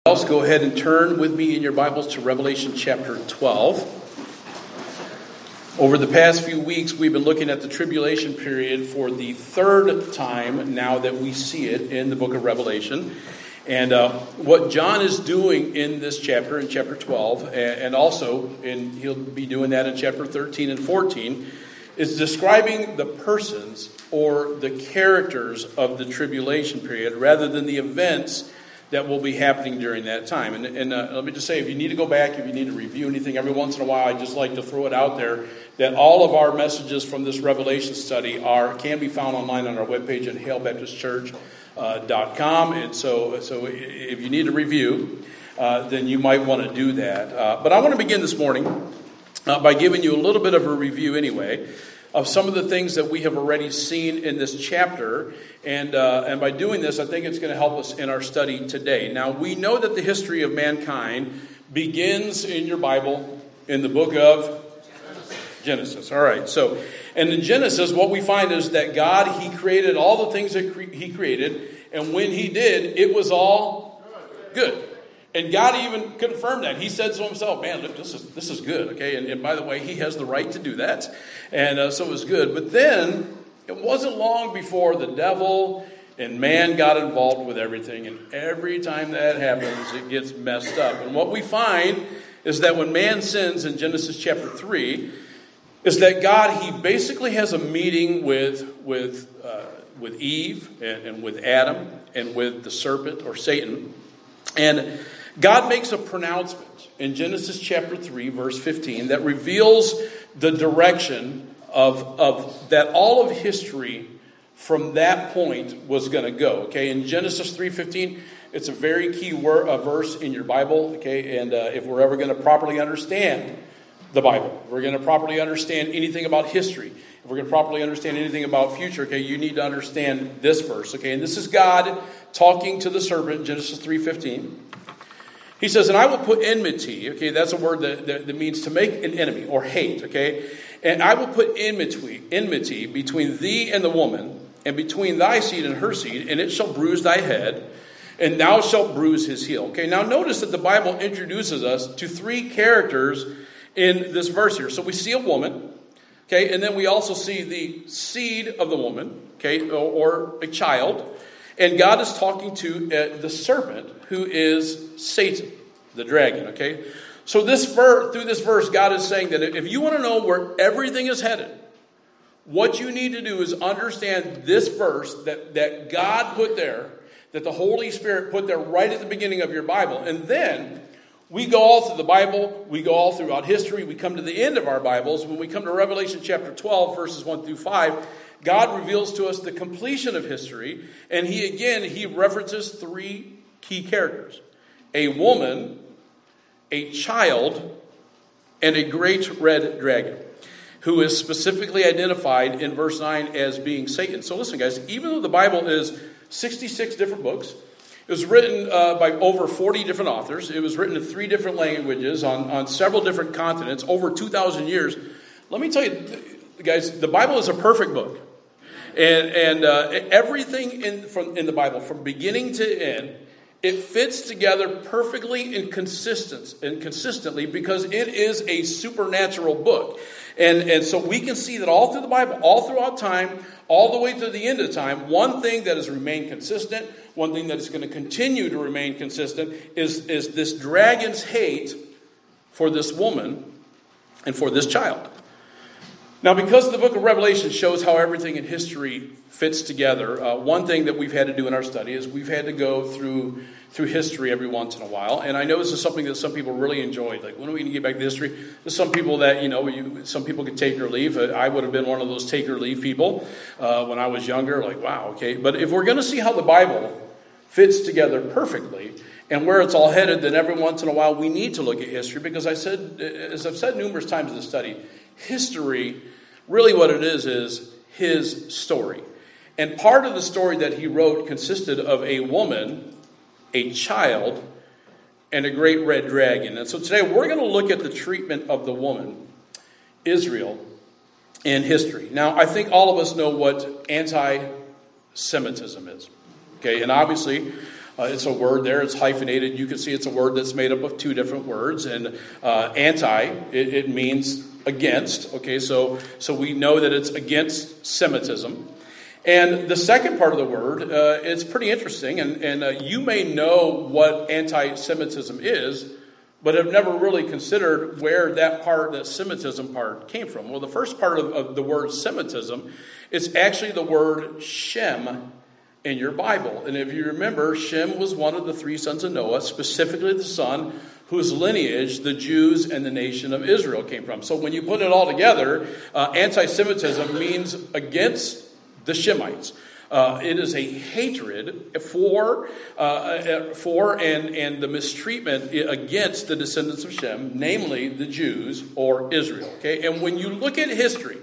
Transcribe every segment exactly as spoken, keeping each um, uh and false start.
Else, go ahead and turn with me in your Bibles to Revelation chapter twelve. Over the past few weeks, we've been looking at the tribulation period for the third time now that we see it in the book of Revelation. And uh, what John is doing in this chapter, in chapter twelve, and also, and he'll be doing that in chapter thirteen and fourteen, is describing the persons or the characters of the tribulation period rather than the events that will be happening during that time. And, and uh, let me just say, if you need to go back, if you need to review anything, every once in a while, I just like to throw it out there that all of our messages from this Revelation study are can be found online on our webpage at hale baptist church dot com. And so, so if you need to review, uh, then you might want to do that. Uh, but I want to begin this morning uh, by giving you a little bit of a review anyway of some of the things that we have already seen in this chapter. And uh, and by doing this, I think it's going to help us in our study today. Now, we know that the history of mankind begins in your Bible in the book of Genesis. All right. So, and in Genesis, what we find is that God, He created all the things that cre- He created. And when He did, it was all good. And God even confirmed that. He said to Himself, man, look, this is this is good. Okay. And, and by the way, He has the right to do that. And uh, so it was good. But then it wasn't long before the devil and man got involved with everything. And every time that happens, it gets messed up. And what we find is that when man sins in Genesis chapter three, is that God, He basically has a meeting with with uh, with Eve and, and with Adam and with the serpent or Satan. And God makes a pronouncement in Genesis chapter three, verse fifteen, that reveals the direction of, of that all of history from that point was going to go. Okay, in Genesis three fifteen, it's a very key word, a verse in your Bible. Okay, and uh, if we're ever going to properly understand the Bible, if we're going to properly understand anything about history, if we're going to properly understand anything about future, okay, you need to understand this verse. Okay, and this is God talking to the serpent, Genesis three fifteen. He says, and I will put enmity, okay, that's a word that, that, that means to make an enemy or hate, okay, and I will put enmity, enmity between thee and the woman, and between thy seed and her seed, and it shall bruise thy head, and thou shalt bruise his heel. Okay, now notice that the Bible introduces us to three characters in this verse here. So we see a woman, okay, and then we also see the seed of the woman, okay, or, or a child. And God is talking to uh, the serpent, who is Satan, the dragon, okay? So this ver- through this verse, God is saying that if you want to know where everything is headed, what you need to do is understand this verse that, that God put there, that the Holy Spirit put there right at the beginning of your Bible. And then we go all through the Bible, we go all throughout history, we come to the end of our Bibles. When we come to Revelation chapter twelve, verses one through five, God reveals to us the completion of history, and he again, he references three key characters. A woman, a child, and a great red dragon, who is specifically identified in verse nine as being Satan. So listen, guys, even though the Bible is sixty-six different books, it was written uh, by over forty different authors, it was written in three different languages on, on several different continents, over two thousand years, let me tell you, guys, the Bible is a perfect book. And and uh, everything in from in the Bible, from beginning to end, it fits together perfectly and consistent and consistently because it is a supernatural book. And and so we can see that all through the Bible, all throughout time, all the way to the end of time, one thing that has remained consistent, one thing that is going to continue to remain consistent is, is this dragon's hate for this woman and for this child. Now, because the book of Revelation shows how everything in history fits together, uh, one thing that we've had to do in our study is we've had to go through through history every once in a while. And I know this is something that some people really enjoy. Like, when are we going to get back to history? There's some people that, you know, you, some people can take or leave. Uh, I would have been one of those take or leave people uh, when I was younger. Like, wow, okay. But if we're going to see how the Bible fits together perfectly and where it's all headed, then every once in a while we need to look at history. Because I said, as I've said numerous times in the study, history, really what it is, is his story. And part of the story that he wrote consisted of a woman, a child, and a great red dragon. And so today we're going to look at the treatment of the woman, Israel, in history. Now, I think all of us know what anti-Semitism is. Okay, and obviously, Uh, it's a word there. It's hyphenated. You can see it's a word that's made up of two different words. And uh, anti, it, it means against. Okay, so so we know that it's against Semitism. And the second part of the word, uh, it's pretty interesting. And, and uh, you may know what anti-Semitism is, but have never really considered where that part, that Semitism part, came from. Well, the first part of, of the word Semitism is actually the word Shem in your Bible. And if you remember, Shem was one of the three sons of Noah, specifically the son whose lineage the Jews and the nation of Israel came from. So when you put it all together, uh, anti-Semitism means against the Shemites. Uh, it is a hatred for uh, for and, and the mistreatment against the descendants of Shem, namely the Jews or Israel. Okay, and when you look at history,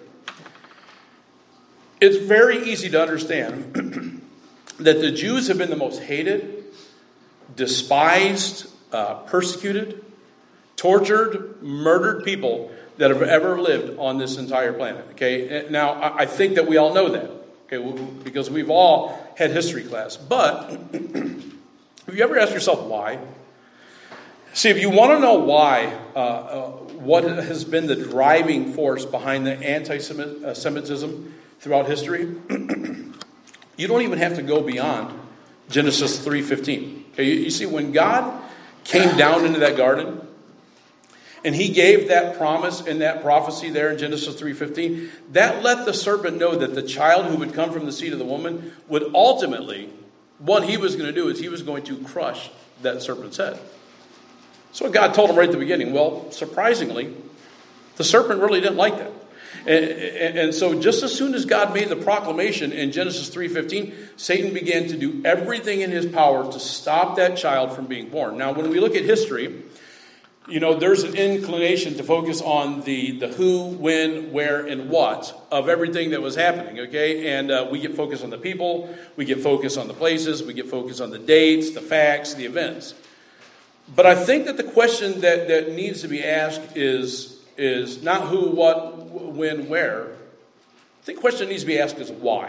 it's very easy to understand that the Jews have been the most hated, despised, uh, persecuted, tortured, murdered people that have ever lived on this entire planet. Okay, now I think that we all know that. Okay, because we've all had history class. But have you ever asked yourself why? See, if you want to know why, uh, uh, what has been the driving force behind the anti-Semitism throughout history, you don't even have to go beyond Genesis three fifteen. Okay, you, you see, when God came down into that garden, and he gave that promise and that prophecy there in Genesis three fifteen, that let the serpent know that the child who would come from the seed of the woman would ultimately, what he was going to do is he was going to crush that serpent's head. So God told him right at the beginning. Well, surprisingly, the serpent really didn't like that. And, and, and so just as soon as God made the proclamation in Genesis three fifteen, Satan began to do everything in his power to stop that child from being born. Now, when we look at history, you know, there's an inclination to focus on the, the who, when, where, and what of everything that was happening, okay? And uh, we get focused on the people, we get focused on the places, we get focused on the dates, the facts, the events. But I think that the question that, that needs to be asked is, is not who, what, when, where. I think the question that needs to be asked is why.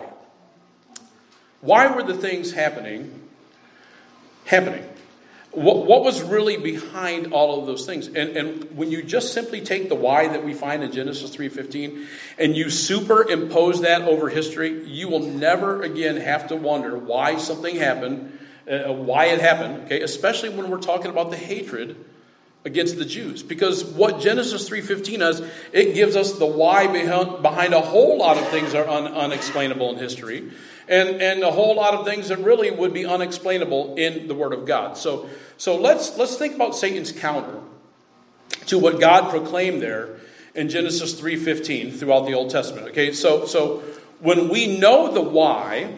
Why were the things happening, happening? What, what was really behind all of those things? And, and when you just simply take the why that we find in Genesis three fifteen and you superimpose that over history, you will never again have to wonder why something happened, uh, why it happened, okay? Especially when we're talking about the hatred against the Jews. Because what Genesis three fifteen does, it gives us the why behind, behind a whole lot of things that are un, unexplainable in history. And, and a whole lot of things that really would be unexplainable in the Word of God. So, so let's, let's think about Satan's counter to what God proclaimed there in Genesis three fifteen throughout the Old Testament. Okay, so, so when we know the why,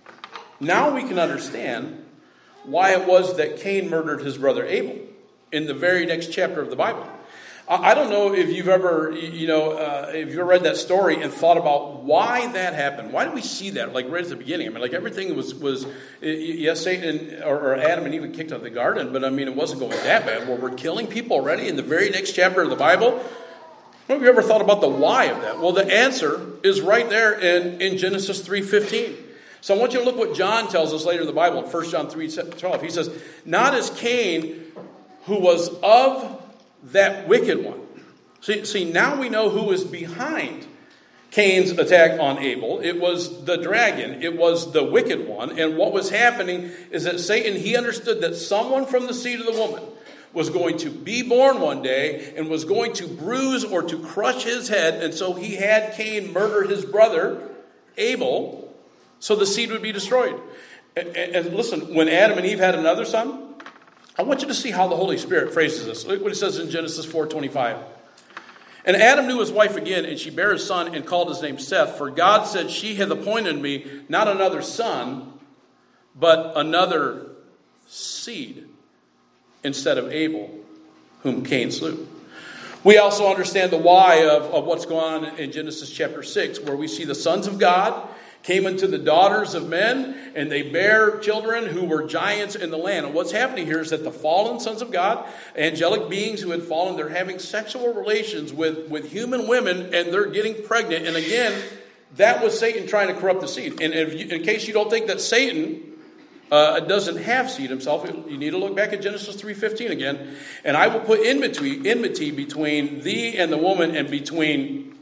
now we can understand why it was that Cain murdered his brother Abel in the very next chapter of the Bible. I don't know if you've ever, you know, uh, if you ever read that story and thought about why that happened. Why do we see that, like, right at the beginning? I mean, like, everything was, was yes, Satan or, or Adam and Eve were kicked out of the garden, but, I mean, it wasn't going that bad. Well, we're killing people already in the very next chapter of the Bible. Have you ever thought about the why of that? Well, the answer is right there in, in Genesis three fifteen. So I want you to look what John tells us later in the Bible, in First John three twelve. He says, not as Cain, who was of that wicked one. See, see, now we know who is behind Cain's attack on Abel. It was the dragon. It was the wicked one. And what was happening is that Satan, he understood that someone from the seed of the woman was going to be born one day and was going to bruise or to crush his head. And so he had Cain murder his brother, Abel, so the seed would be destroyed. And, and, and listen, when Adam and Eve had another son, I want you to see how the Holy Spirit phrases this. Look what it says in Genesis four twenty-five. And Adam knew his wife again, and she bare a son and called his name Seth. For God said, she hath appointed me not another son, but another seed instead of Abel, whom Cain slew. We also understand the why of, of what's going on in Genesis chapter six, where we see the sons of God came unto the daughters of men, and they bare children who were giants in the land. And what's happening here is that the fallen sons of God, angelic beings who had fallen, they're having sexual relations with, with human women, and they're getting pregnant. And again, that was Satan trying to corrupt the seed. And if you, in case you don't think that Satan uh, doesn't have seed himself. You need to look back at Genesis three fifteen again. And I will put enmity, enmity between thee and the woman, and between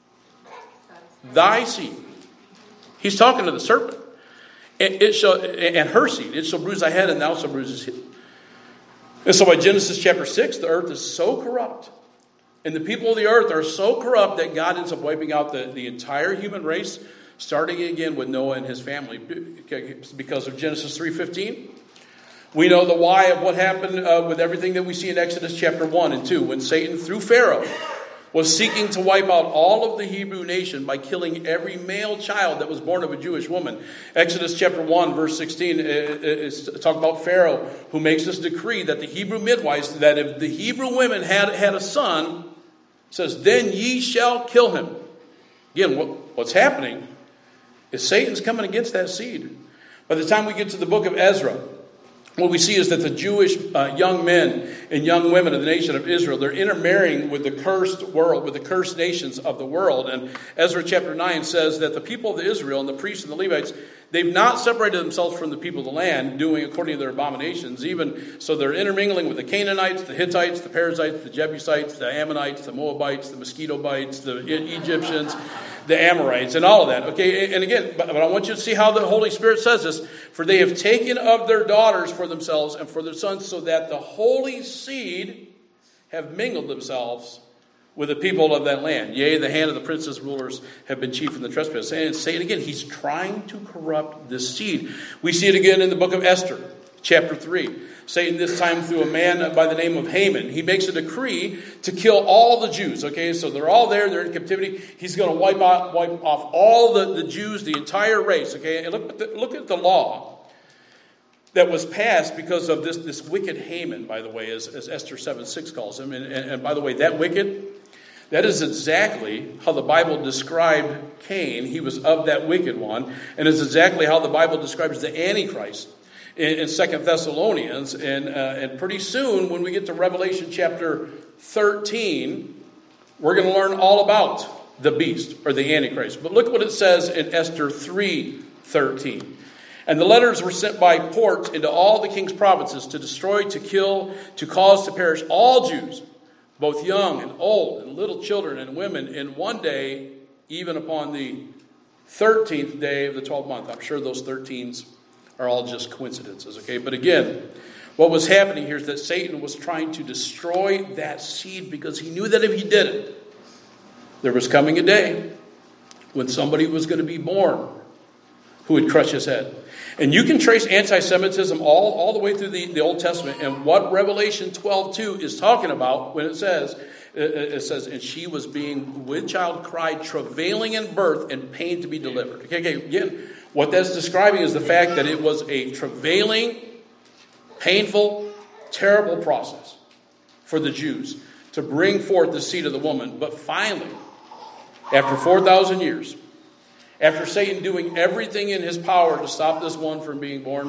thy seed. He's talking to the serpent. And, it shall, and her seed. It shall bruise thy head, and thou shalt bruise his heel. And so by Genesis chapter six, the earth is so corrupt. And the people of the earth are so corrupt that God ends up wiping out the, the entire human race, starting again with Noah and his family because of Genesis three fifteen. We know the why of what happened uh, with everything that we see in Exodus chapter one and two, when Satan, through Pharaoh, was seeking to wipe out all of the Hebrew nation by killing every male child that was born of a Jewish woman. Exodus chapter one, verse sixteen, is talk about Pharaoh, who makes this decree that the Hebrew midwives, that if the Hebrew women had, had a son, says, then ye shall kill him. Again, what, what's happening is Satan's coming against that seed. By the time we get to the book of Ezra, what we see is that the Jewish uh, young men and young women of the nation of Israel, they're intermarrying with the cursed world, with the cursed nations of the world. And Ezra chapter nine says that the people of Israel and the priests and the Levites, they've not separated themselves from the people of the land, doing according to their abominations. Even so, they're intermingling with the Canaanites, the Hittites, the Perizzites, the Jebusites, the Ammonites, the Moabites, the Mosquito bites, the Egyptians, the Amorites, and all of that. Okay, and again, but, but I want you to see how the Holy Spirit says this. For they have taken of their daughters for themselves and for their sons, so that the holy seed have mingled themselves with the people of that land. Yea, the hand of the princes rulers have been chief in the trespass. And say it again, he's trying to corrupt this seed. We see it again in the book of Esther, chapter three. Satan, this time through a man by the name of Haman, he makes a decree to kill all the Jews. Okay, so they're all there, they're in captivity. He's going to wipe out, wipe off all the, the Jews, the entire race. Okay, and look at the, look at the law that was passed because of this, this wicked Haman, by the way, as, as Esther seven six calls him. And, and, and by the way, that wicked, that is exactly how the Bible described Cain. He was of that wicked one. And it's exactly how the Bible describes the Antichrist in, in Second Thessalonians. And, uh, and pretty soon, when we get to Revelation chapter thirteen, we're going to learn all about the beast or the Antichrist. But look what it says in Esther three thirteen. And the letters were sent by port into all the king's provinces to destroy, to kill, to cause to perish all Jews, both young and old, and little children and women, in one day, even upon the thirteenth day of the twelfth month. I'm sure those thirteens are all just coincidences, okay? But again, what was happening here is that Satan was trying to destroy that seed because he knew that if he did it, there was coming a day when somebody was going to be born who would crush his head. And you can trace anti-Semitism all, all the way through the, the Old Testament. And what Revelation twelve two is talking about when it says, it says, and she was being with child, cried, travailing in birth, and pain to be delivered. Okay, okay, again, what that's describing is the fact that it was a travailing, painful, terrible process for the Jews to bring forth the seed of the woman. But finally, after four thousand years, after Satan doing everything in his power to stop this one from being born,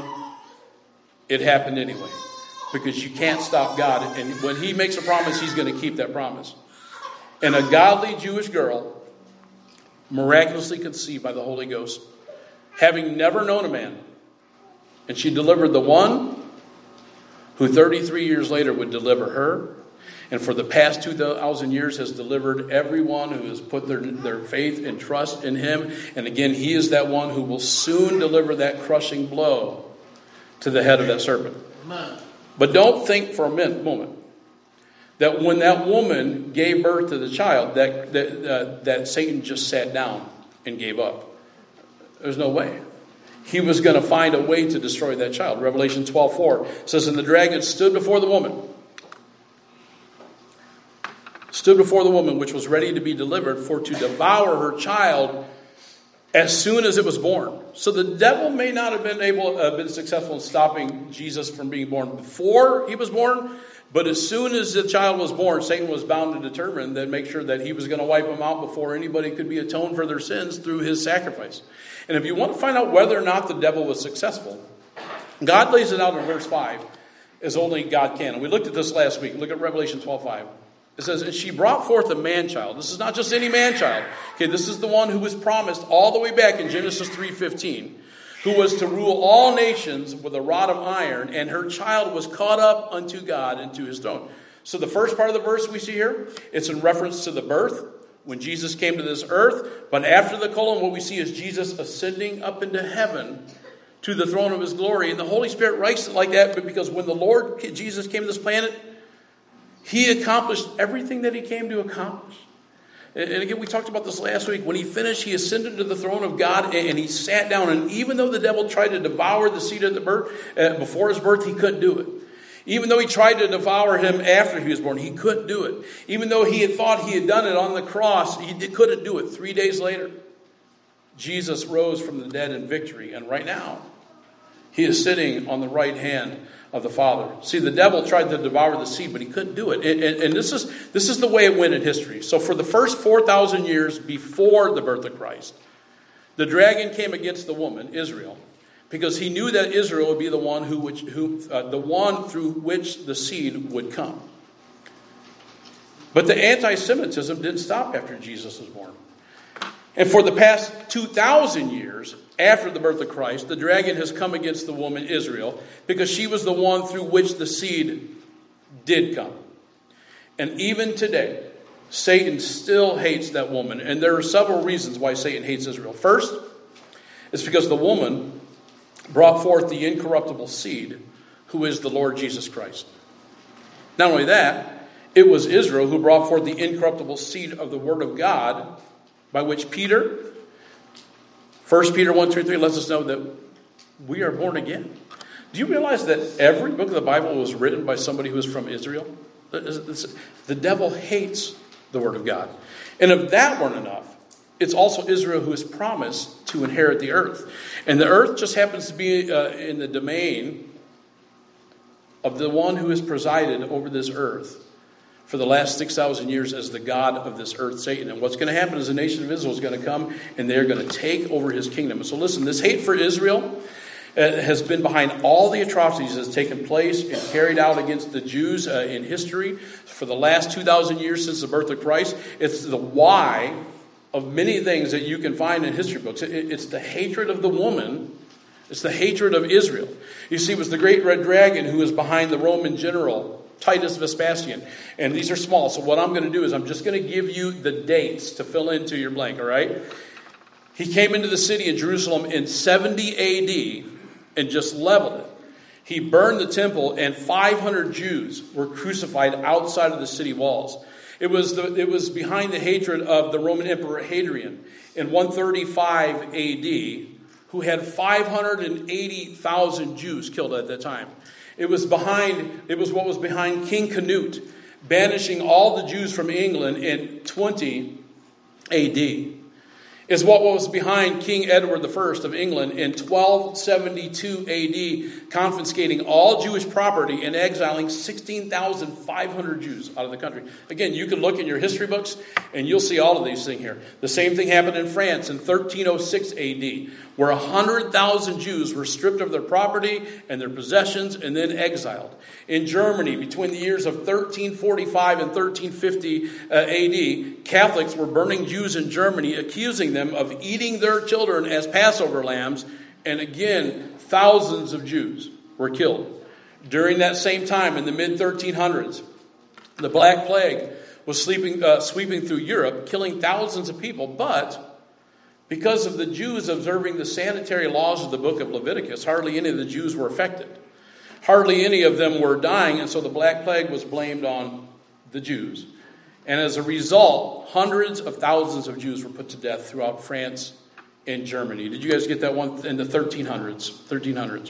it happened anyway. Because you can't stop God. And when he makes a promise, he's going to keep that promise. And a godly Jewish girl, miraculously conceived by the Holy Ghost, having never known a man, and she delivered the one who thirty-three years later would deliver her. And for the past two thousand years has delivered everyone who has put their, their faith and trust in him. And again, he is that one who will soon deliver that crushing blow to the head of that serpent. Amen. But don't think for a minute, moment that when that woman gave birth to the child, that, that, uh, that Satan just sat down and gave up. There's no way. He was going to find a way to destroy that child. Revelation twelve four says, and the dragon stood before the woman. Stood before the woman, which was ready to be delivered, for to devour her child as soon as it was born. So the devil may not have been able, uh, been successful in stopping Jesus from being born before he was born, but as soon as the child was born, Satan was bound to determine that make sure that he was going to wipe them out before anybody could be atoned for their sins through his sacrifice. And if you want to find out whether or not the devil was successful, God lays it out in verse five as only God can. And we looked at this last week. Look at Revelation twelve five. It says, and she brought forth a man-child. This is not just any man-child. Okay, this is the one who was promised all the way back in Genesis three fifteen. who was to rule all nations with a rod of iron, and her child was caught up unto God and to his throne. So the first part of the verse we see here, it's in reference to the birth, when Jesus came to this earth. But after the colon, what we see is Jesus ascending up into heaven to the throne of his glory. And the Holy Spirit writes it like that because when the Lord Jesus came to this planet, he accomplished everything that he came to accomplish. And again, we talked about this last week. When he finished, he ascended to the throne of God and he sat down. And even though the devil tried to devour the seed of the birth, uh, before his birth, he couldn't do it. Even though he tried to devour him after he was born, he couldn't do it. Even though he had thought he had done it on the cross, he couldn't do it. Three days later, Jesus rose from the dead in victory. And right now, he is sitting on the right hand of the Father. See, the devil tried to devour the seed, but he couldn't do it. And, and, and this is this is the way it went in history. So for the first four thousand years before the birth of Christ, the dragon came against the woman, Israel, because he knew that Israel would be the one who, which, who uh, the one through which the seed would come. But the anti-Semitism didn't stop after Jesus was born. And for the past two thousand years after the birth of Christ, the dragon has come against the woman Israel because she was the one through which the seed did come. And even today, Satan still hates that woman. And there are several reasons why Satan hates Israel. First, it's because the woman brought forth the incorruptible seed, who is the Lord Jesus Christ. Not only that, it was Israel who brought forth the incorruptible seed of the Word of God, by which Peter, First Peter one, two, three lets us know that we are born again. Do you realize that every book of the Bible was written by somebody who was from Israel? The devil hates the Word of God. And if that weren't enough, it's also Israel who is promised to inherit the earth. And the earth just happens to be uh, in the domain of the one who has presided over this earth for the last six thousand years as the God of this earth, Satan. And what's going to happen is the nation of Israel is going to come and they're going to take over his kingdom. And so listen, this hate for Israel uh, has been behind all the atrocities that has taken place and carried out against the Jews uh, in history for the last two thousand years since the birth of Christ. It's the why of many things that you can find in history books. It, it's the hatred of the woman. It's the hatred of Israel. You see, it was the great red dragon who was behind the Roman general Titus Vespasian. And these are small. So what I'm going to do is I'm just going to give you the dates to fill into your blank, all right? He came into the city of Jerusalem in seventy A D and just leveled it. He burned the temple and five hundred Jews were crucified outside of the city walls. It was, the, it was behind the hatred of the Roman Emperor Hadrian in one thirty-five A D, who had five hundred eighty thousand Jews killed at that time. It was behind, it was what was behind King Canute, banishing all the Jews from England in twenty A D. Is what was behind King Edward the First of England in twelve seventy-two A D, confiscating all Jewish property and exiling sixteen thousand five hundred Jews out of the country. Again, you can look in your history books and you'll see all of these things here. The same thing happened in France in thirteen oh six A D, where one hundred thousand Jews were stripped of their property and their possessions and then exiled. In Germany, between the years of thirteen forty-five and thirteen fifty A D, Catholics were burning Jews in Germany, accusing them of eating their children as Passover lambs. And again, thousands of Jews were killed. During that same time, in the mid thirteen hundreds, the Black Plague was sleeping, uh, sweeping through Europe, killing thousands of people. But because of the Jews observing the sanitary laws of the book of Leviticus, hardly any of the Jews were affected. Hardly any of them were dying, and so the Black Plague was blamed on the Jews. And as a result, hundreds of thousands of Jews were put to death throughout France and Germany. Did you guys get that one in the thirteen hundreds? thirteen hundreds.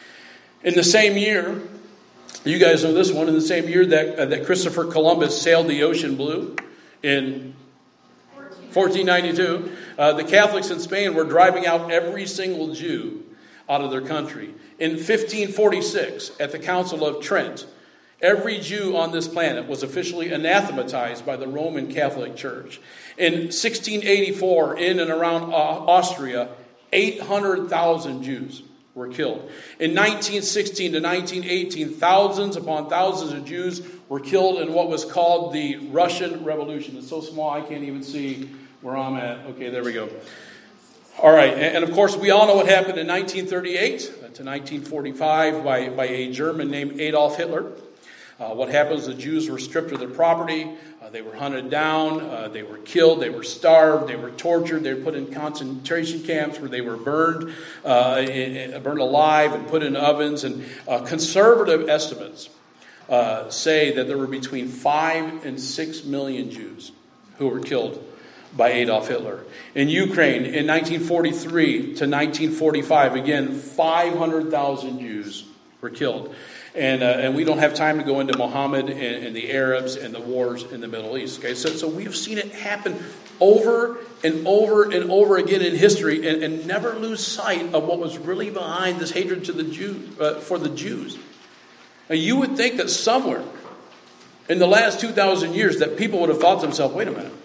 In the same year, you guys know this one, in the same year that, uh, that Christopher Columbus sailed the ocean blue in fourteen ninety-two, uh, the Catholics in Spain were driving out every single Jew out of their country. In fifteen forty-six, at the Council of Trent, every Jew on this planet was officially anathematized by the Roman Catholic Church. In sixteen eighty-four, in and around Austria, eight hundred thousand Jews were killed. In nineteen sixteen to nineteen eighteen, thousands upon thousands of Jews were killed in what was called the Russian Revolution. It's so small I can't even see where I'm at. Okay, there we go. All right, and of course we all know what happened in nineteen thirty-eight to nineteen forty-five by, by a German named Adolf Hitler. Uh, what happened was the Jews were stripped of their property, uh, they were hunted down, uh, they were killed, they were starved, they were tortured, they were put in concentration camps where they were burned, uh, in, burned alive and put in ovens. And uh, conservative estimates uh, say that there were between five and six million Jews who were killed by Adolf Hitler. In Ukraine, in nineteen forty-three to nineteen forty-five, again, five hundred thousand Jews were killed. And uh, and we don't have time to go into Muhammad and, and the Arabs and the wars in the Middle East. Okay, so so we've seen it happen over and over and over again in history, and, and never lose sight of what was really behind this hatred to the Jews uh, for the Jews. Now, you would think that somewhere in the last two thousand years that people would have thought to themselves, "Wait a minute,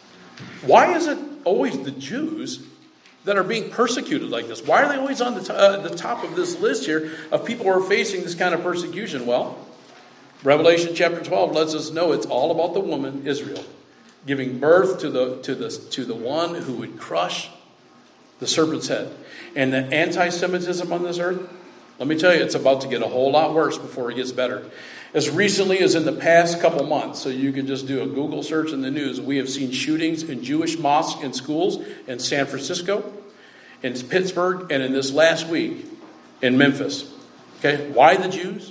why is it always the Jews that are being persecuted like this? Why are they always on the, to- uh, the top of this list here of people who are facing this kind of persecution?" Well, Revelation chapter twelve lets us know it's all about the woman, Israel, giving birth to the, to the, to the one who would crush the serpent's head. And the anti-Semitism on this earth, let me tell you, it's about to get a whole lot worse before it gets better. As recently as in the past couple months, so you can just do a Google search in the news, we have seen shootings in Jewish mosques and schools in San Francisco, in Pittsburgh, and in this last week in Memphis. Okay, why the Jews?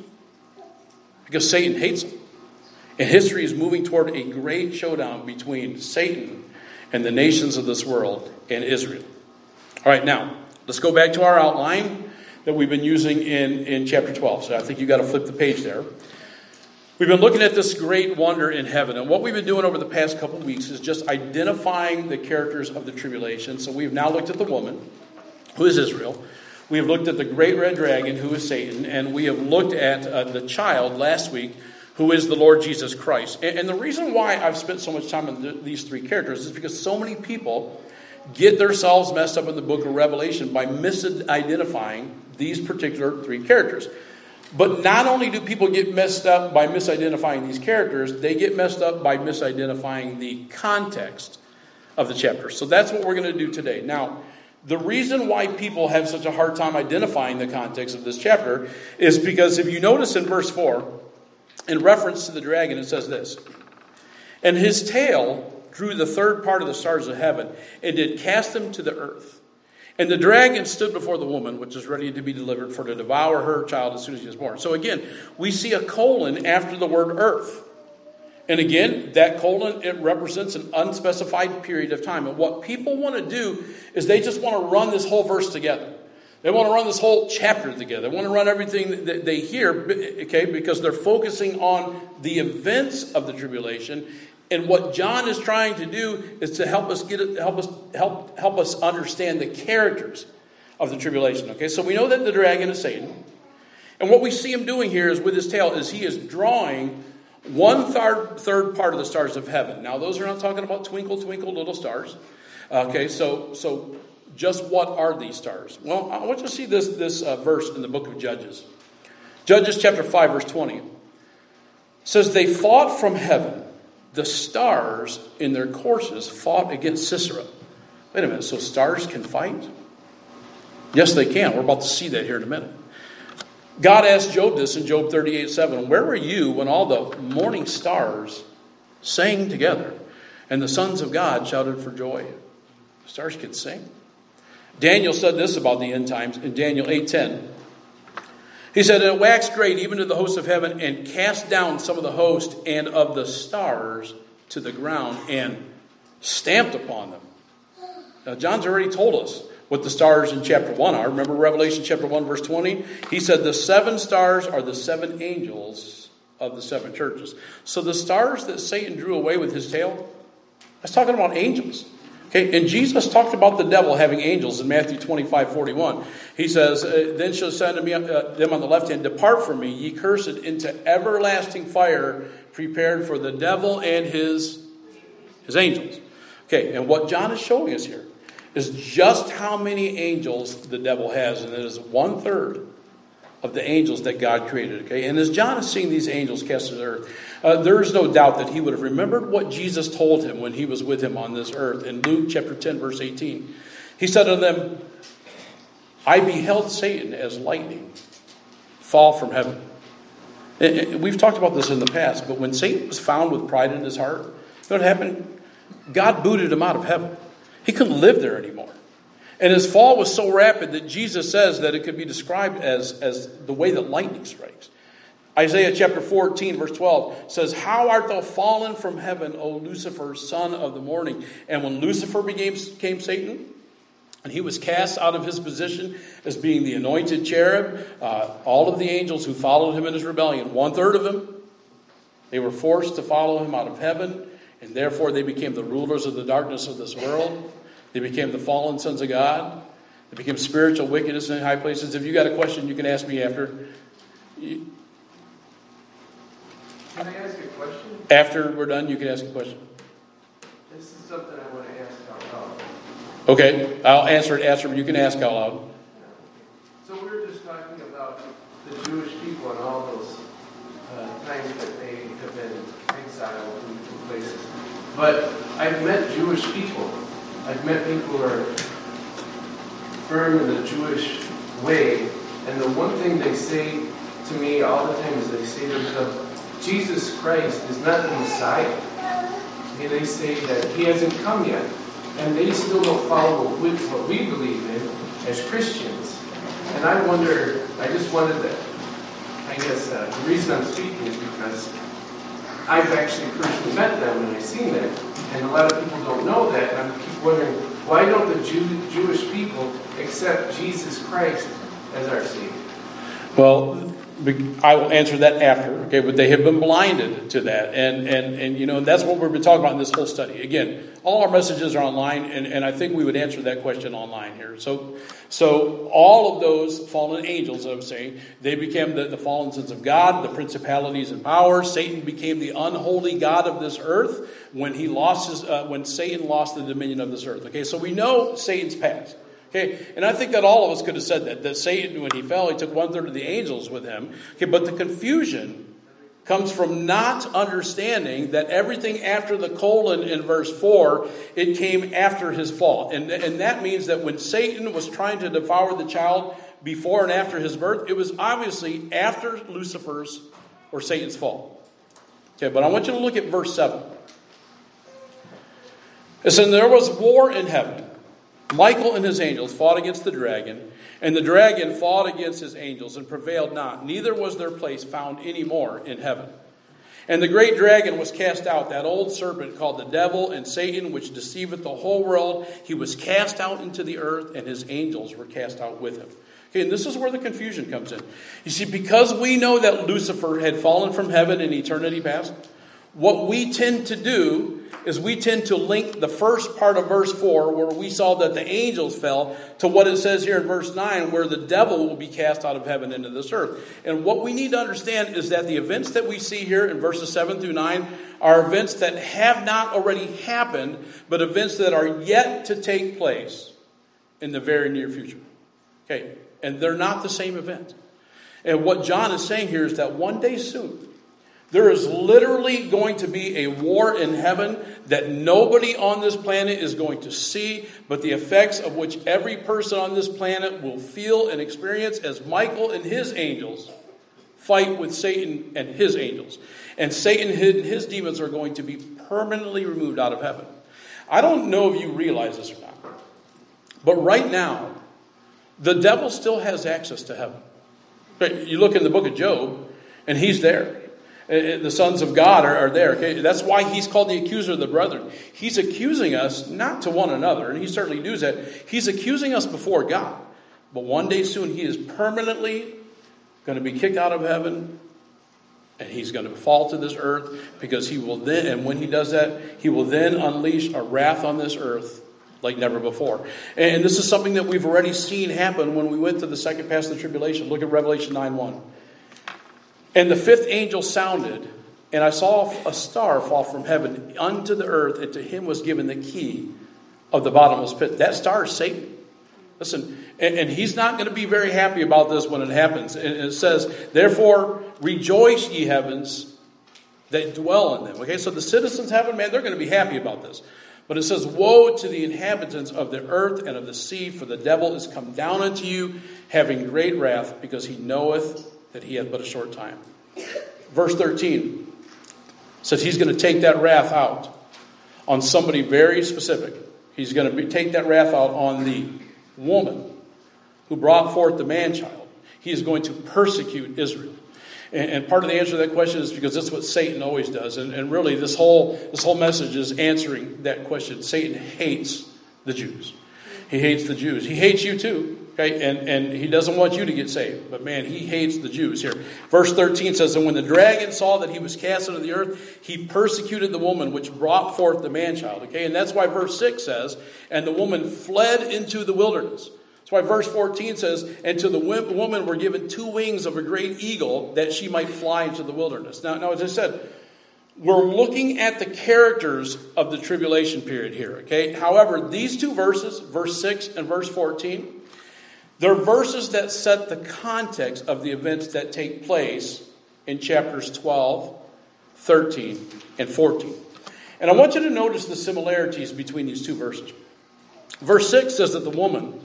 Because Satan hates them. And history is moving toward a great showdown between Satan and the nations of this world and Israel. All right, now, let's go back to our outline that we've been using in, in chapter twelve. So I think you've got to flip the page there. We've been looking at this great wonder in heaven. And what we've been doing over the past couple of weeks is just identifying the characters of the tribulation. So we've now looked at the woman, who is Israel. We have looked at the great red dragon, who is Satan. And we have looked at uh, the child last week, who is the Lord Jesus Christ. And, and the reason why I've spent so much time on th- these three characters is because so many people get themselves messed up in the book of Revelation by misidentifying these particular three characters. But not only do people get messed up by misidentifying these characters, they get messed up by misidentifying the context of the chapter. So that's what we're going to do today. Now, the reason why people have such a hard time identifying the context of this chapter is because if you notice in verse four, in reference to the dragon, it says this: "And his tail drew the third part of the stars of heaven, and did cast them to the earth. And the dragon stood before the woman, which is ready to be delivered, for to devour her child as soon as he is born." So again, we see a colon after the word earth. And again, that colon, it represents an unspecified period of time. And what people want to do is they just want to run this whole verse together. They want to run this whole chapter together. They want to run everything that they hear, okay, because they're focusing on the events of the tribulation. And what John is trying to do is to help us get it, help us help help us understand the characters of the tribulation. Okay, so we know that the dragon is Satan, and what we see him doing here is with his tail is he is drawing one third third part of the stars of heaven. Now, those are not talking about twinkle twinkle little stars. Okay, so so just what are these stars? Well, I want you to see this this uh, verse in the book of Judges, Judges chapter five, verse twenty. It says, "They fought from heaven. The stars in their courses fought against Sisera." Wait a minute, so stars can fight? Yes, they can. We're about to see that here in a minute. God asked Job this in Job thirty-eight seven. "Where were you when all the morning stars sang together and the sons of God shouted for joy?" The stars could sing. Daniel said this about the end times in Daniel eight ten. He said, "And it waxed great even to the host of heaven, and cast down some of the host and of the stars to the ground, and stamped upon them." Now, John's already told us what the stars in chapter one are. Remember Revelation chapter one, verse twenty? He said the seven stars are the seven angels of the seven churches. So the stars that Satan drew away with his tail, that's talking about angels. Okay, and Jesus talked about the devil having angels in Matthew twenty-five forty-one. He says, "Then shall send to me, uh, them on the left hand, depart from me, ye cursed, into everlasting fire, prepared for the devil and his, his angels." Okay, and what John is showing us here is just how many angels the devil has, and it is one third of the angels that God created. Okay, and as John is seeing these angels cast to the earth, uh, there is no doubt that he would have remembered what Jesus told him when he was with him on this earth. In Luke chapter ten, verse eighteen, He said to them, I beheld Satan as lightning fall from heaven. We've talked about this in the past, but when Satan was found with pride in his heart, you know what happened? God booted him out of heaven. He couldn't live there anymore. And his fall was so rapid that Jesus says that it could be described as, as the way that lightning strikes. Isaiah chapter fourteen, verse twelve says, How art thou fallen from heaven, O Lucifer, son of the morning? And when Lucifer became, became Satan, and he was cast out of his position as being the anointed cherub, uh, all of the angels who followed him in his rebellion, one third of them, they were forced to follow him out of heaven, and therefore they became the rulers of the darkness of this world. They became the fallen sons of God. They became spiritual wickedness in high places. If you got a question, you can ask me after. Can I ask a question? After we're done, you can ask a question. This is something I want to ask out loud. Okay, I'll answer it after, but you can ask out loud. So we were just talking about the Jewish people and all those uh, times that they have been exiled in places. But I've met Jewish people. I've met people who are firm in the Jewish way. And the one thing they say to me all the time is they say to themselves, Jesus Christ is not the Messiah. And they say that he hasn't come yet. And they still don't follow what we believe in as Christians. And I wonder, I just wanted to, I guess uh, the reason I'm speaking is because I've actually personally met them and I've seen that. And a lot of people don't know that. And I keep wondering, why don't the Jew, Jewish people accept Jesus Christ as our Savior? Well, I will answer that after, okay? But they have been blinded to that. And, and, and you know, that's what we've been talking about in this whole study. Again, all our messages are online, and, and I think we would answer that question online here. So so all of those fallen angels, I'm saying, they became the, the fallen sons of God, the principalities and powers. Satan became the unholy god of this earth when he lost his, uh, when Satan lost the dominion of this earth. Okay, so we know Satan's past. Okay, and I think that all of us could have said that, that Satan, when he fell, he took one third of the angels with him. Okay, but the confusion comes from not understanding that everything after the colon in verse four, it came after his fall. And, and that means that when Satan was trying to devour the child before and after his birth, it was obviously after Lucifer's or Satan's fall. Okay, but I want you to look at verse seven. It says, there was war in heaven. Michael and his angels fought against the dragon, and the dragon fought against his angels and prevailed not. Neither was their place found any more in heaven. And the great dragon was cast out, that old serpent called the devil and Satan, which deceiveth the whole world. He was cast out into the earth, and his angels were cast out with him. Okay, and this is where the confusion comes in. You see, because we know that Lucifer had fallen from heaven in eternity past, what we tend to do is we tend to link the first part of verse four, where we saw that the angels fell, to what it says here in verse nine, where the devil will be cast out of heaven into this earth. And what we need to understand is that the events that we see here in verses seven through nine are events that have not already happened, but events that are yet to take place in the very near future. Okay, and they're not the same event. And what John is saying here is that one day soon, there is literally going to be a war in heaven that nobody on this planet is going to see, but the effects of which every person on this planet will feel and experience as Michael and his angels fight with Satan and his angels. And Satan and his demons are going to be permanently removed out of heaven. I don't know if you realize this or not, but right now, the devil still has access to heaven. You look in the book of Job, and he's there. The sons of God are, are there. Okay? That's why he's called the accuser of the brethren. He's accusing us not to one another, and he certainly does that. He's accusing us before God. But one day soon, he is permanently going to be kicked out of heaven, and he's going to fall to this earth, because he will then, and when he does that, he will then unleash a wrath on this earth like never before. And this is something that we've already seen happen when we went to the second pass of the tribulation. Look at Revelation nine one. And the fifth angel sounded, and I saw a star fall from heaven unto the earth, and to him was given the key of the bottomless pit. That star is Satan. Listen, and, and he's not going to be very happy about this when it happens. And it says, therefore, rejoice, ye heavens, that dwell in them. Okay, so the citizens of heaven, man, they're going to be happy about this. But it says, woe to the inhabitants of the earth and of the sea, for the devil is come down unto you, having great wrath, because he knoweth that he hath but a short time. Verse thirteen says he's going to take that wrath out on somebody very specific. He's going to be, take that wrath out on the woman who brought forth the man-child. He is going to persecute Israel. And, and part of the answer to that question is because that's what Satan always does. And, and really, this whole this whole message is answering that question. Satan hates the Jews. He hates the Jews. He hates you too. Okay, and, and he doesn't want you to get saved. But man, he hates the Jews here. Verse thirteen says, and when the dragon saw that he was cast into the earth, he persecuted the woman which brought forth the man-child. Okay, and that's why verse six says, and the woman fled into the wilderness. That's why verse fourteen says, and to the woman were given two wings of a great eagle, that she might fly into the wilderness. Now, now as I said, we're looking at the characters of the tribulation period here. Okay, however, these two verses, verse six and verse fourteen, they're verses that set the context of the events that take place in chapters twelve, thirteen, and fourteen. And I want you to notice the similarities between these two verses. Verse six says that the woman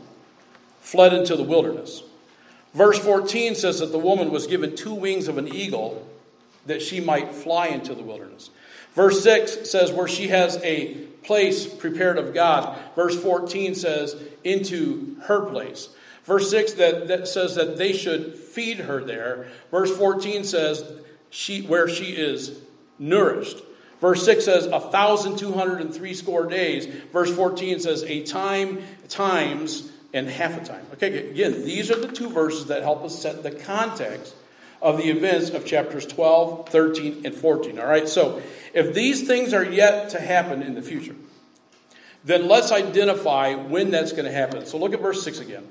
fled into the wilderness. Verse fourteen says that the woman was given two wings of an eagle that she might fly into the wilderness. Verse six says where she has a place prepared of God. Verse fourteen says into her place. Verse six that, that says that they should feed her there. Verse fourteen says she where she is nourished. Verse six says a thousand two hundred and three score days. Verse fourteen says a time, times, and half a time. Okay, again, these are the two verses that help us set the context of the events of chapters twelve, thirteen, and fourteen. All right, so if these things are yet to happen in the future, then let's identify when that's going to happen. So look at verse six again.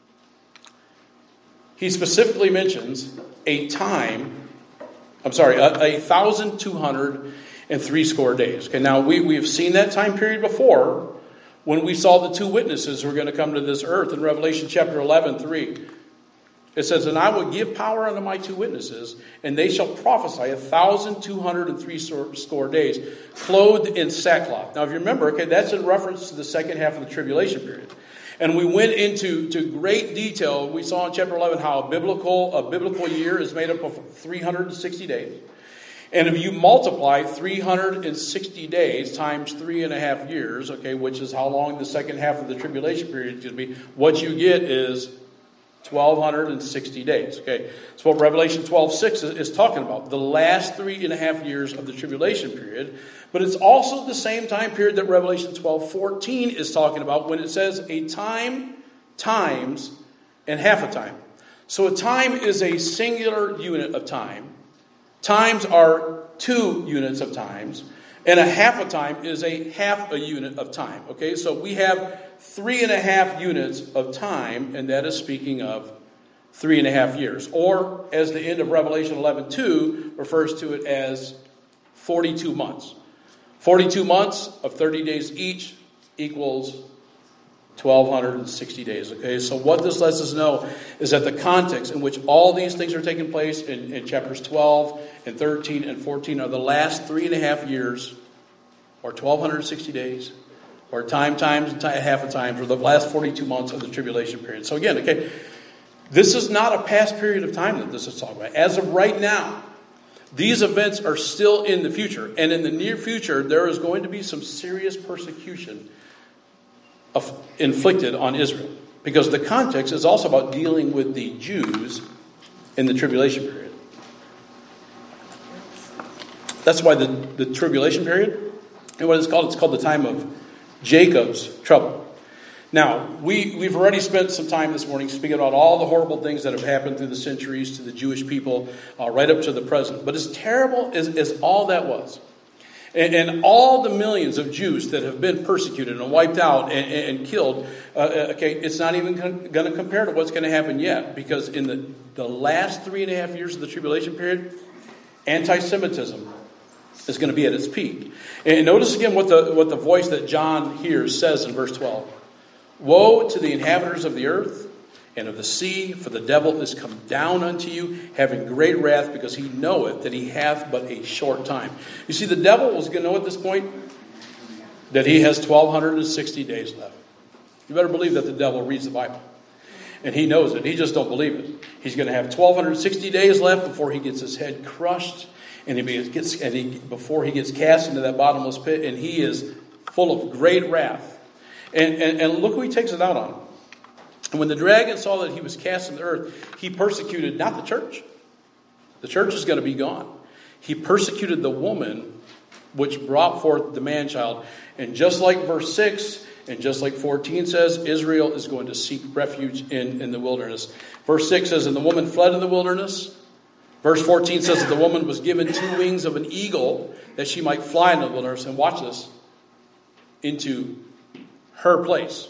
He specifically mentions a time, I'm sorry, a, a thousand two hundred and three score days. Okay, now we, we have seen that time period before when we saw the two witnesses who are going to come to this earth in Revelation chapter eleven, three. It says, and I will give power unto my two witnesses, and they shall prophesy a thousand two hundred and three score days, clothed in sackcloth. Now, if you remember, okay, that's in reference to the second half of the tribulation period. And we went into to great detail. We saw in chapter eleven how a biblical a biblical year is made up of three hundred sixty days. And if you multiply three hundred sixty days times three and a half years, okay, which is how long the second half of the tribulation period is going to be, what you get is twelve sixty days. Okay, that's what Revelation twelve six is, is talking about. The last three and a half years of the tribulation period. But it's also the same time period that Revelation twelve fourteen is talking about when it says a time, times, and half a time. So a time is a singular unit of time. Times are two units of times. And a half a time is a half a unit of time. Okay, so we have three and a half units of time, and that is speaking of three and a half years. Or, as the end of Revelation eleven two refers to it as forty-two months. forty-two months of thirty days each equals twelve sixty days. Okay, so what this lets us know is that the context in which all these things are taking place in, in chapters twelve and thirteen and fourteen are the last three and a half years, or twelve sixty days, or time times and half a time, for the last forty-two months of the tribulation period. So again, okay, this is not a past period of time that this is talking about. As of right now, these events are still in the future. And in the near future, there is going to be some serious persecution of, inflicted on Israel. Because the context is also about dealing with the Jews in the tribulation period. That's why the, the tribulation period, and what it's called, it's called the time of Jacob's trouble. Now, we, we've already spent some time this morning speaking about all the horrible things that have happened through the centuries to the Jewish people, uh, right up to the present. But as terrible as, as all that was, and, and all the millions of Jews that have been persecuted and wiped out and, and killed, uh, okay, it's not even con- going to compare to what's going to happen yet. Because in the, the last three and a half years of the tribulation period, anti-Semitism is going to be at its peak. And notice again what the what the voice that John hears says in verse twelve. Woe to the inhabitants of the earth and of the sea, for the devil is come down unto you, having great wrath, because he knoweth that he hath but a short time. You see, the devil was going to know at this point that he has one thousand two hundred sixty days left. You better believe that the devil reads the Bible. And he knows it. He just don't believe it. He's going to have one thousand two hundred sixty days left before he gets his head crushed, and he gets and he before he gets cast into that bottomless pit, and he is full of great wrath. And, and, and look who he takes it out on. And when the dragon saw that he was cast in the earth, he persecuted not the church. The church is going to be gone. He persecuted the woman which brought forth the man-child. And just like verse six and just like fourteen says, Israel is going to seek refuge in, in the wilderness. Verse six says, and the woman fled in the wilderness. Verse fourteen says that the woman was given two wings of an eagle that she might fly in the wilderness. And watch this. Into her place.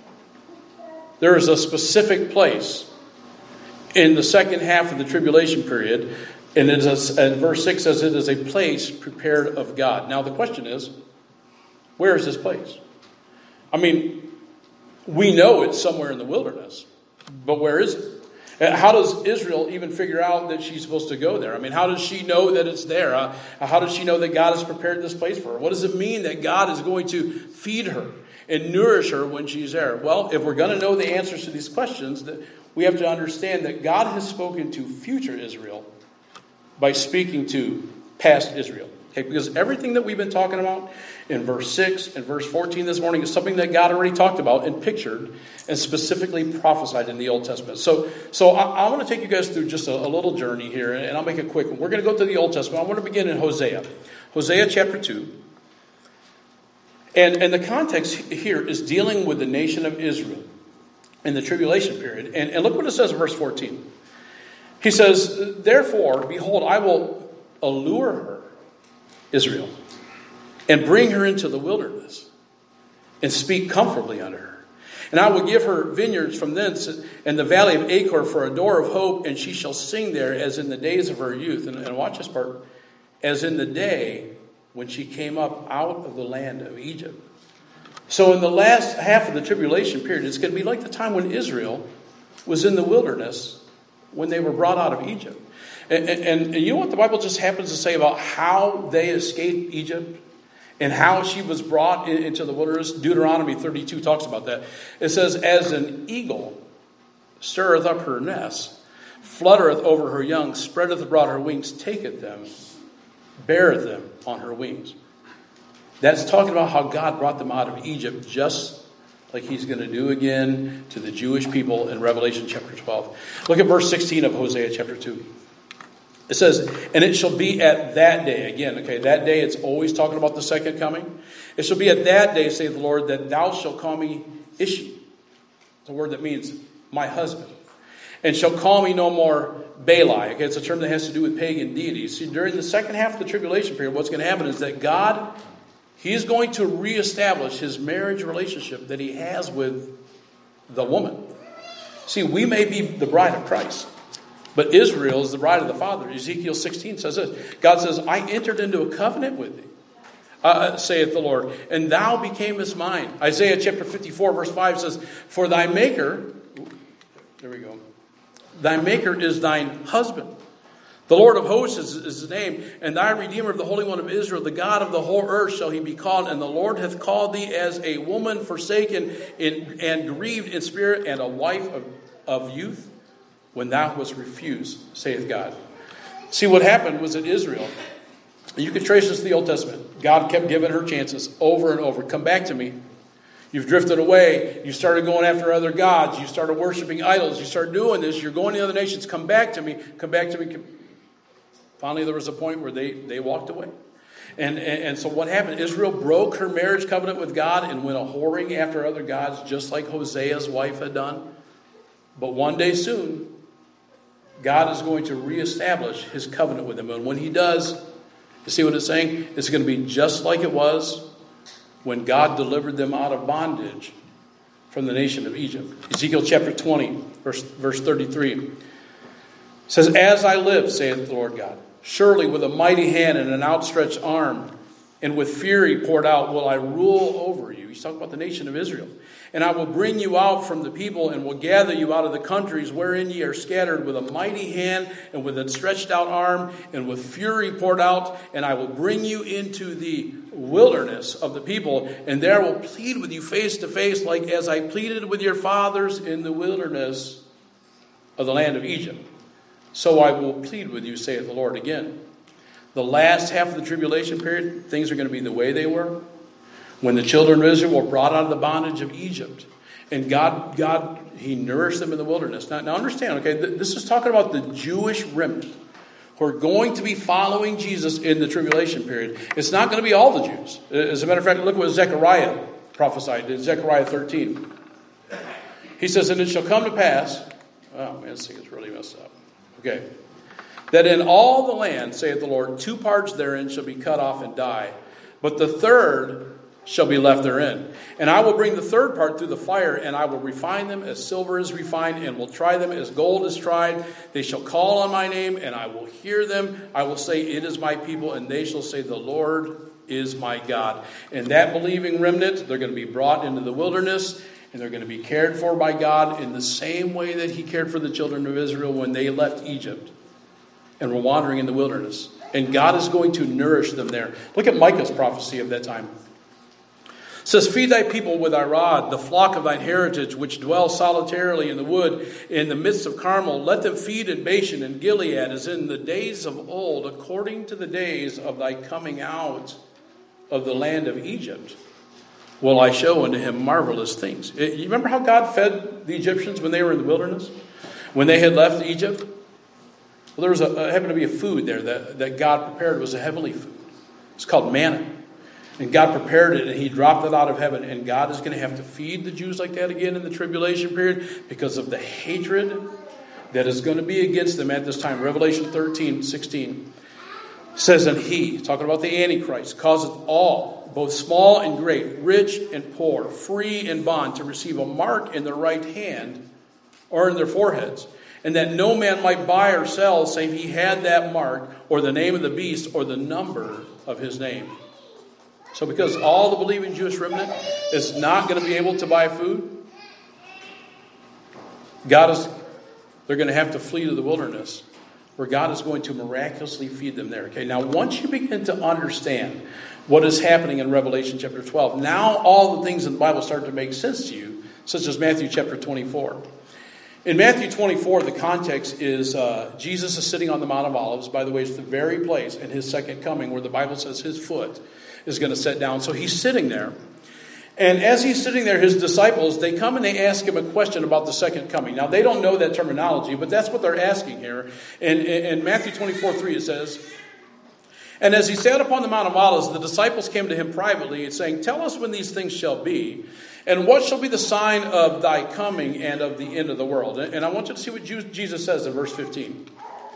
There is a specific place in the second half of the tribulation period, and, it is, and verse six says it is a place prepared of God. Now the question is, where is this place? I mean, we know it's somewhere in the wilderness, but where is it? How does Israel even figure out that she's supposed to go there? I mean, how does she know that it's there? Uh, how does she know that God has prepared this place for her? What does it mean that God is going to feed her and nourish her when she's there? Well, if we're going to know the answers to these questions, that we have to understand that God has spoken to future Israel by speaking to past Israel. Okay, because everything that we've been talking about in verse six and verse fourteen this morning is something that God already talked about and pictured and specifically prophesied in the Old Testament. So, so I, I want to take you guys through just a, a little journey here, and I'll make it quick. We're going to go to the Old Testament. I want to begin in Hosea. Hosea chapter two. And, and the context here is dealing with the nation of Israel in the tribulation period. And, and look what it says in verse fourteen. He says, therefore, behold, I will allure her, Israel, and bring her into the wilderness, and speak comfortably unto her. And I will give her vineyards from thence, and the valley of Achor for a door of hope, and she shall sing there as in the days of her youth. And, and watch this part. As in the day when she came up out of the land of Egypt. So in the last half of the tribulation period, it's going to be like the time when Israel was in the wilderness when they were brought out of Egypt. And, and, and you know what the Bible just happens to say about how they escaped Egypt and how she was brought in, into the wilderness? Deuteronomy thirty-two talks about that. It says, as an eagle stirreth up her nest, fluttereth over her young, spreadeth abroad her wings, taketh them, beareth them on her wings. That's talking about how God brought them out of Egypt, just like he's going to do again to the Jewish people in Revelation chapter twelve. Look at verse sixteen of Hosea chapter two. It says, and it shall be at that day, again, okay, that day, it's always talking about the second coming. It shall be at that day, saith the Lord, that thou shalt call me Ishi. It's a word that means my husband. And shall call me no more Baali. Okay, it's a term that has to do with pagan deities. See, during the second half of the tribulation period, what's going to happen is that God, he is going to reestablish his marriage relationship that he has with the woman. See, we may be the bride of Christ, but Israel is the bride of the Father. Ezekiel sixteen says this. God says, I entered into a covenant with thee, uh, saith the Lord, and thou becamest mine. Isaiah chapter fifty-four verse five says, for thy maker, there we go, thy maker is thine husband. The Lord of hosts is, is his name, and thy Redeemer of the Holy One of Israel, the God of the whole earth shall he be called. And the Lord hath called thee as a woman forsaken in, and grieved in spirit, and a wife of, of youth, when thou wast refused, saith God. See, what happened was that Israel, you can trace this to the Old Testament. God kept giving her chances over and over. Come back to me. You've drifted away. You started going after other gods. You started worshiping idols. You started doing this. You're going to other nations. Come back to me. Come back to me. Finally, there was a point where they, they walked away. And, and, and so what happened? Israel broke her marriage covenant with God and went a-whoring after other gods, just like Hosea's wife had done. But one day soon, God is going to reestablish his covenant with them. And when he does, you see what it's saying? It's going to be just like it was when God delivered them out of bondage from the nation of Egypt. Ezekiel chapter twenty, verse, verse thirty-three says, as I live, saith the Lord God, surely with a mighty hand and an outstretched arm and with fury poured out will I rule over you. He's talking about the nation of Israel. And I will bring you out from the people and will gather you out of the countries wherein ye are scattered with a mighty hand and with a stretched out arm and with fury poured out. And I will bring you into the wilderness of the people, and there I will plead with you face to face, like as I pleaded with your fathers in the wilderness of the land of Egypt. So I will plead with you, saith the Lord again. The last half of the tribulation period, things are going to be the way they were when the children of Israel were brought out of the bondage of Egypt. And God, God, He nourished them in the wilderness. Now, now understand, okay, th- this is talking about the Jewish remnant who are going to be following Jesus in the tribulation period. It's not going to be all the Jews. As a matter of fact, look what Zechariah prophesied in Zechariah thirteen. He says, and it shall come to pass, oh man, this thing is really messed up. Okay. That in all the land, saith the Lord, two parts therein shall be cut off and die, but the third shall be left therein. And I will bring the third part through the fire, and I will refine them as silver is refined, and will try them as gold is tried. They shall call on my name, and I will hear them. I will say, it is my people, and they shall say, the Lord is my God. And that believing remnant, they're going to be brought into the wilderness, and they're going to be cared for by God in the same way that He cared for the children of Israel when they left Egypt and were wandering in the wilderness. And God is going to nourish them there. Look at Micah's prophecy of that time. It says, feed thy people with thy rod, the flock of thine heritage, which dwell solitarily in the wood, in the midst of Carmel. Let them feed in Bashan and Gilead, as in the days of old, according to the days of thy coming out of the land of Egypt. Will I show unto him marvelous things. You remember how God fed the Egyptians when they were in the wilderness? When they had left Egypt? Well, there was a, a, happened to be a food there that, that God prepared. It was a heavenly food. It's called manna. And God prepared it, and He dropped it out of heaven. And God is going to have to feed the Jews like that again in the tribulation period because of the hatred that is going to be against them at this time. Revelation thirteen sixteen says, and He, talking about the Antichrist, causeth all, both small and great, rich and poor, free and bond, to receive a mark in their right hand or in their foreheads. And that no man might buy or sell, save he had that mark, or the name of the beast, or the number of his name. So because all the believing Jewish remnant is not going to be able to buy food, God is, they're going to have to flee to the wilderness, where God is going to miraculously feed them there. Okay, now once you begin to understand what is happening in Revelation chapter twelve, now all the things in the Bible start to make sense to you, such as Matthew chapter twenty-four. In Matthew twenty-four, the context is uh, Jesus is sitting on the Mount of Olives. By the way, it's the very place in His second coming where the Bible says His foot is going to set down. So He's sitting there. And as He's sitting there, His disciples, they come and they ask Him a question about the second coming. Now, they don't know that terminology, but that's what they're asking here. And in Matthew twenty-four three, it says, and as He sat upon the Mount of Olives, the disciples came to Him privately, saying, tell us when these things shall be, and what shall be the sign of thy coming and of the end of the world? And I want you to see what Jesus says in verse fifteen.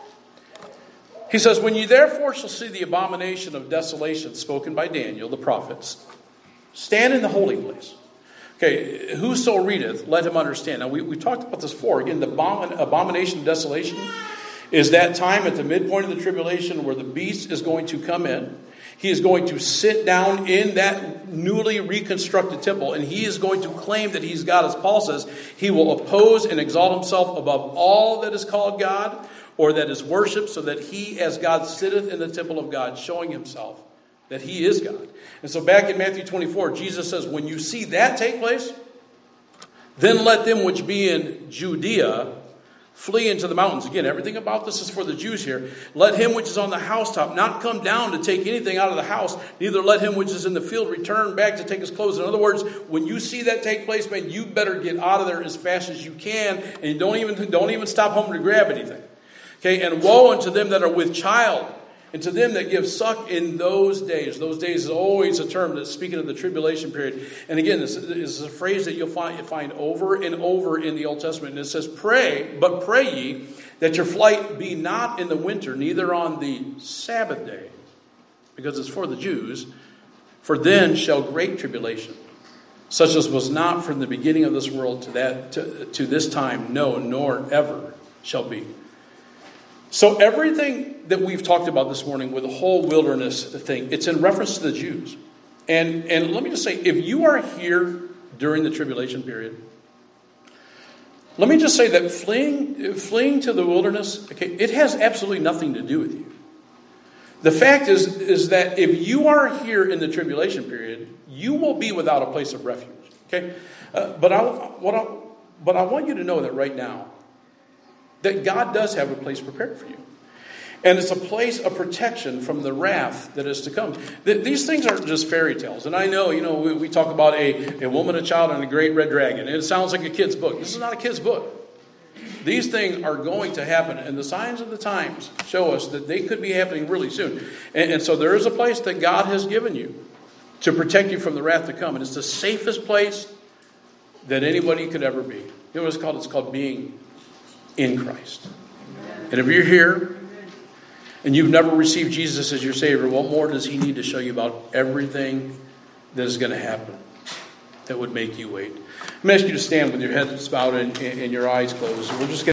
He says, when you therefore shall see the abomination of desolation spoken by Daniel, the prophets, stand in the holy place. Okay, whoso readeth, let him understand. Now, we, we talked about this before. Again, the abomin- abomination of desolation is that time at the midpoint of the tribulation where the beast is going to come in. He is going to sit down in that newly reconstructed temple, and he is going to claim that he's God. As Paul says, he will oppose and exalt himself above all that is called God or that is worshipped, so that he as God sitteth in the temple of God, showing himself that he is God. And so back in Matthew twenty-four, Jesus says, when you see that take place, then let them which be in Judea flee into the mountains. Again, everything about this is for the Jews here. Let him which is on the housetop not come down to take anything out of the house. Neither let him which is in the field return back to take his clothes. In other words, when you see that take place, man, you better get out of there as fast as you can. And don't even, don't even stop home to grab anything. Okay, and woe unto them that are with child, and to them that give suck in those days. Those days is always a term that's speaking of the tribulation period. And again, this is a phrase that you'll find, find over and over in the Old Testament. And it says, pray, but pray ye that your flight be not in the winter, neither on the Sabbath day, because it's for the Jews. For then shall great tribulation, such as was not from the beginning of this world to that to, to this time, no, nor ever shall be. So everything that we've talked about this morning with the whole wilderness thing, it's in reference to the Jews. And, and let me just say, if you are here during the tribulation period, let me just say that fleeing, fleeing to the wilderness, okay, it has absolutely nothing to do with you. The fact is, is that if you are here in the tribulation period, you will be without a place of refuge. Okay, uh, but I, what I, but I want you to know that right now, that God does have a place prepared for you. And it's a place of protection from the wrath that is to come. These things aren't just fairy tales. And I know, you know, we, we talk about a, a woman, a child, and a great red dragon. And it sounds like a kid's book. This is not a kid's book. These things are going to happen. And the signs of the times show us that they could be happening really soon. And, and so there is a place that God has given you to protect you from the wrath to come. And it's the safest place that anybody could ever be. You know what it's called? It's called being in Christ. And if you're here and you've never received Jesus as your Savior, what more does He need to show you about everything that is going to happen that would make you wait? I'm going to ask you to stand with your heads bowed and, and your eyes closed. We're just going